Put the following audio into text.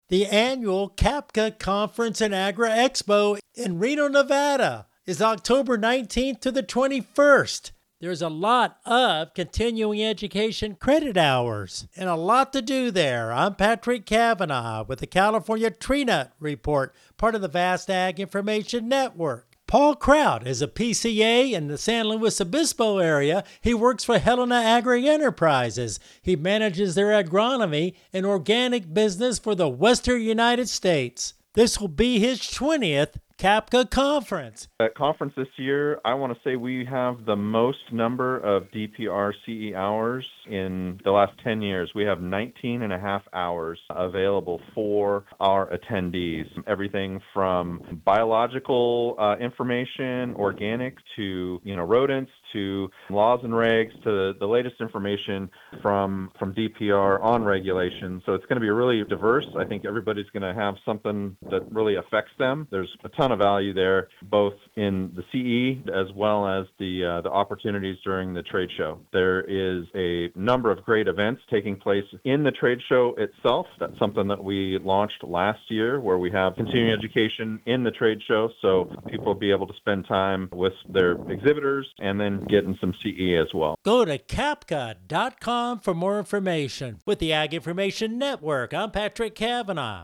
The annual CAPCA Conference and Agri Expo in Reno, Nevada is October 19th to the 21st. There's a lot of continuing education credit hours and a lot to do there. I'm Patrick Cavanaugh with the California Tree Nut Report, part of the Vast Ag Information Network. Paul Kraut is a PCA in the San Luis Obispo area. He works for Helena Agri Enterprises. He manages their agronomy and organic business for the Western United States. This will be his 20th CAPCA conference. At conference this year, I want to say we have the most number of DPR CE hours in the last 10 years. We have 19 and a half hours available for our attendees. Everything from biological information, organic to rodents, to laws and regs, to the latest information from DPR on regulation. So it's going to be really diverse. I think everybody's going to have something that really affects them. There's a ton of value there, both in the CE as well as the opportunities during the trade show. There is a number of great events taking place in the trade show itself. That's something that we launched last year, where we have continuing education in the trade show, so people will be able to spend time with their exhibitors and then getting some CE as well. Go to capca.com for more information. With the Ag Information Network, I'm Patrick Cavanaugh.